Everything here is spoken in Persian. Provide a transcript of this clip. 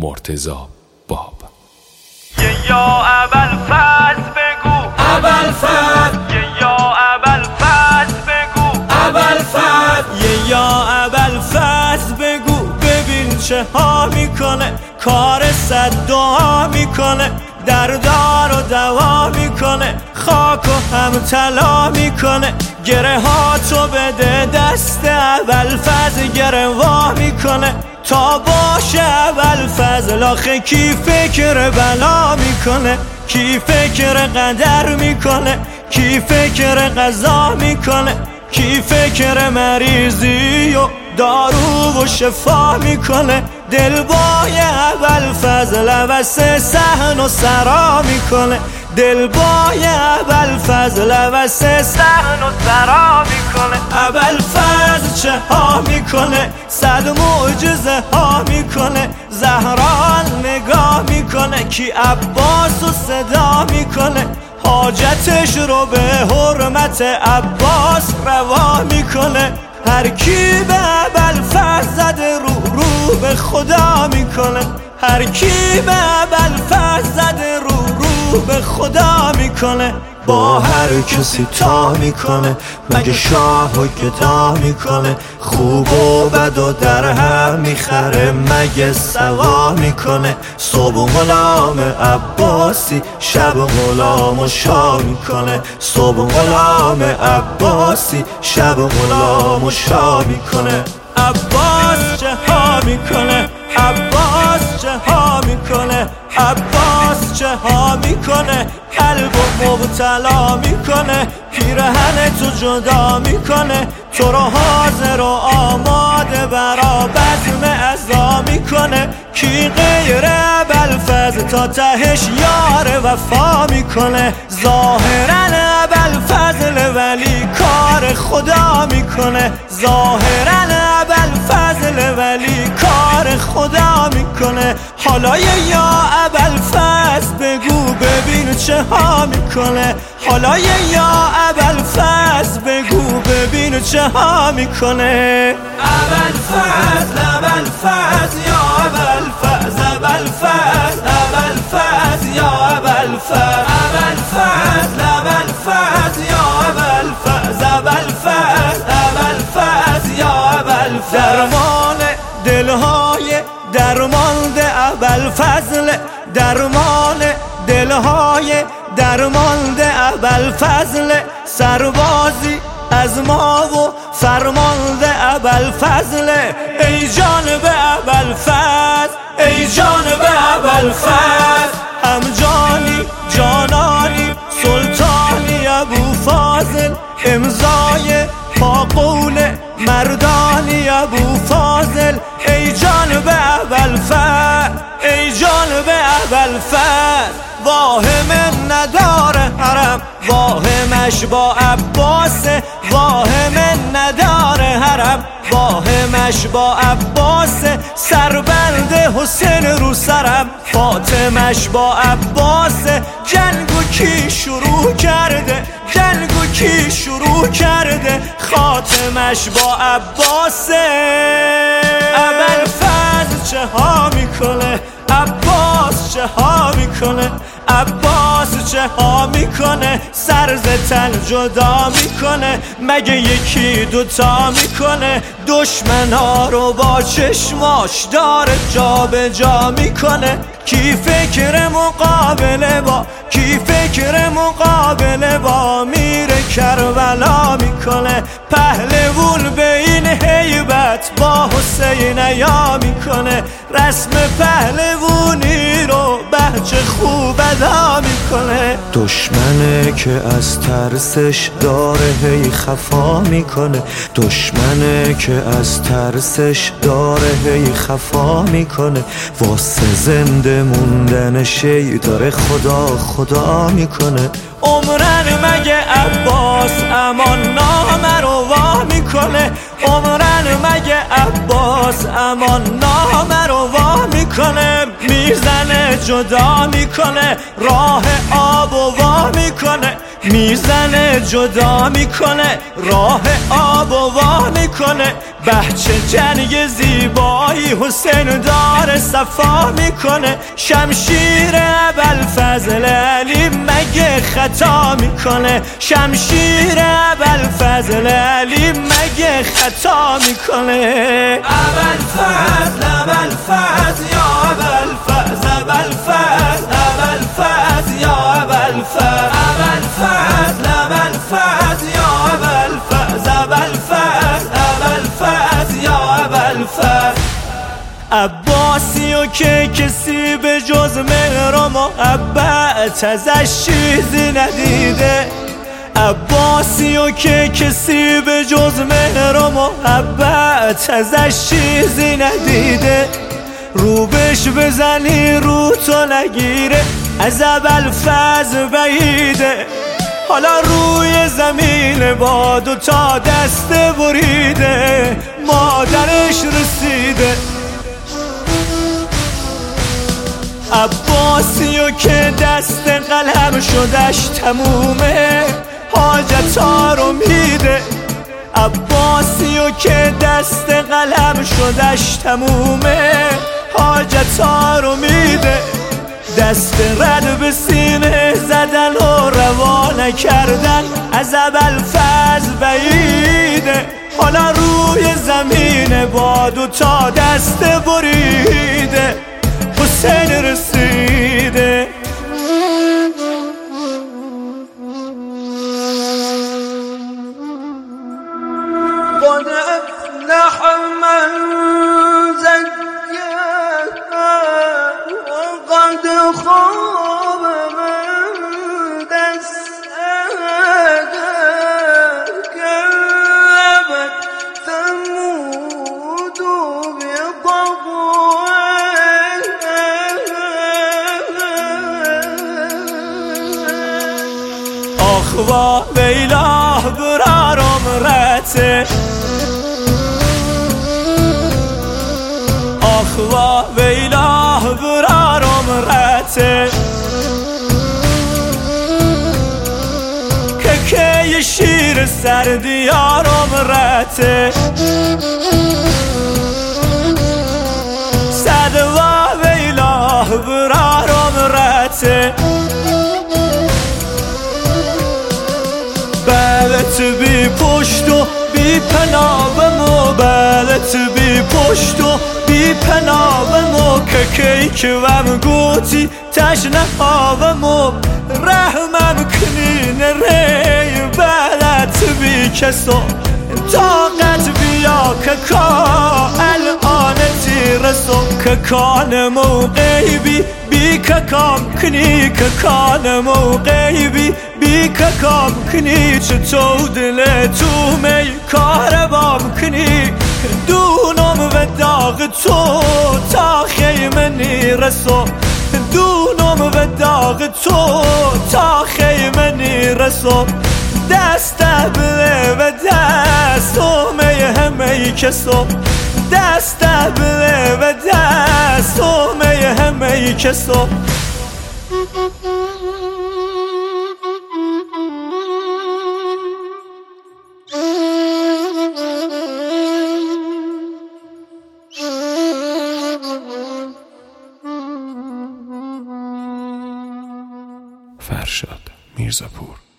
مرتضی باب. یا ابوالفضل بگو ابوالفضل، یا ابوالفضل بگو ابوالفضل، یا ابوالفضل بگو ببین چه ها میکنه، کار صد دعا میکنه، در دار و دوا میکنه، خاک و هم طلا میکنه، گره ها تو بده دست ابوالفضل گره وا میکنه، تا باشه ابوالفضل آخه کی فکر بلا میکنه، کی فکر قدر میکنه، کی فکر قضا میکنه، کی فکر مریضی و دارو و شفا میکنه، دلبای ابوالفضل واسه صحن و سرا میکنه، دلبای ابوالفضل واسه صحن و سرا میکنه، ابوالفضل چه ها میکنه، صد معجزه ها میکنه، زهرا نگاه میکنه، کی عباس و صدا میکنه، حاجتش رو به حرمت عباس روا میکنه، هر کی به ابوالفضل زده رو به خدا میکنه، هر کی به ابوالفضل زده رو به خدا میکنه، با هر کسی تا میکنه، مگه شاه و گدا میکنه، خوب و بد و در هم میخره، مگه سوا میکنه، صبح غلام عباسی شب غلام و شاه میکنه، صبح غلام عباسی شب غلام و شاه میکنه، عباس چه ها میکنه، عباس چه ها میکنه، عباس چه ها میکنه، قلب و مبتلا میکنه، پیرهن تو جدا میکنه، تو رو حاضر و آماده برا بزم عزا میکنه، کی غیر ابوالفضل تا تهش یار وفا میکنه، ظاهرا ابوالفضل ولی کار خدا میکنه، ظاهرا ابوالفضل ولی کار خدا میکنه، حالا یا ابوالفضل بگو ببین چه ها میکنه، حالا یا ابوالفضل بگو ببین چه ها میکنه، ابوالفضل ابوالفضل یا ابوالفضل ابوالفضل ابوالفضل یا ابوالفضل ابوالفضل ابوالفضل یا ابوالفضل ابوالفضل ابوالفضل یا ابوالفضل، درمان دلهای درمانده ابوالفضل، درمان دلهای درمانده ابوالفضل، سربازی از ما و فرمانده ابوالفضل، ای جانب ابوالفضل، ای جانب ابوالفضل، هم جانی جانانی سلطانی ابوفاضل، امضای پا قول مردانی ابوفاضل، ای جانب ابوالفضل، ای جانب ابوالفضل، واهم نداره حرم، واهمش با عباسه، واهم نداره حرم، واهمش با عباسه، سربند حسین رو سرم، فاطمش با عباسه، جنگو کی شروع کرده، جنگو کی شروع کرده، خاتمش با عباسه، ابوالفضل چه ها میکنه، عباس چه ها میکنه، عباس چه ها میکنه، سر ز تن جدا میکنه، مگه یکی دوتا میکنه، دشمنا رو با چشماش داره جا به جا میکنه، کی فکر مقابله با، کی فکر مقابله با میره کربلا میکنه، پهلوون به این هیبت با حسین یا میکنه، رسم پهلوونی رو بچه خوب ادا میکنه، دشمنه که از ترسش داره هی خفا میکنه، دشمنه که از ترسش داره هی خفا میکنه، واسه زنده موندنش داره خدا خدا میکنه، عمرن مگه عباس امان نامه رو وا میکنه، عمرن مگه عباس امان نامه رو وا میکنه، میزنه جدا میکنه، راه آب و وا میکنه، میزنه جدا میکنه، راه آب و وا میکنه، بچه جنگ زیبایی حسین داره صفا میکنه. میکنه شمشیر ابوالفضل علی مگه خطا میکنه شمشیر ابوالفضل علی مگه خطا میکنه ابوالفضل ابوالفضل یا ابوالفضل ابوالفضل ابوالفضل یا ابوالفضل ابوالفضل ابوالفضل یا ابوالفضل ابوالفضل ابوالفضل یا ابوالفضل عباسی و که کسی به جز مهر و محبت ازش چیزی ندیده عباسی و که کسی به جز مهر و محبت ازش چیزی ندیده رو بش بزنی رو تو نگیره از ابوالفضل بعیده حالا روی زمین با دو تا دسته بریده مادرش رسیده عباسی و که دست قلم شدش تمومه حاجتا رو میده عباسی و که دست قلم شدش تمومه حاجتا رو میده دست رد به سینه زدن و روانه کردن از ابوالفضل بعیده حالا روی زمین با دو تا دست بریده حسین رسیده قد افلح من زكاها وقد خاب من دساها كذبت ثمود بطغواها آخ وا ویلا برار عمرته آخ وا ویلا برار عمرته که شیر سردیار عمرته صد وا ویلا برار عمرته بلت بی پشت و بی پناهمو بلت بی پشت و بی پناهمو که که وم گوتی تشنه هاومو رحمم کنین ری بلت بی کسو طاقت بیا که کا الان تیرسو که کان موقعی بی که کام کنی که کان موقعی بی که کام کنی چطور دل تو می کار بام کنی دونم و داغ تو تا خیمه نیرسو دونم و داغ تو تا خیمه نیرسو دست بله و دست همه همه کسو دست بله و دست همه همه کسو فرشاد میرزاپور.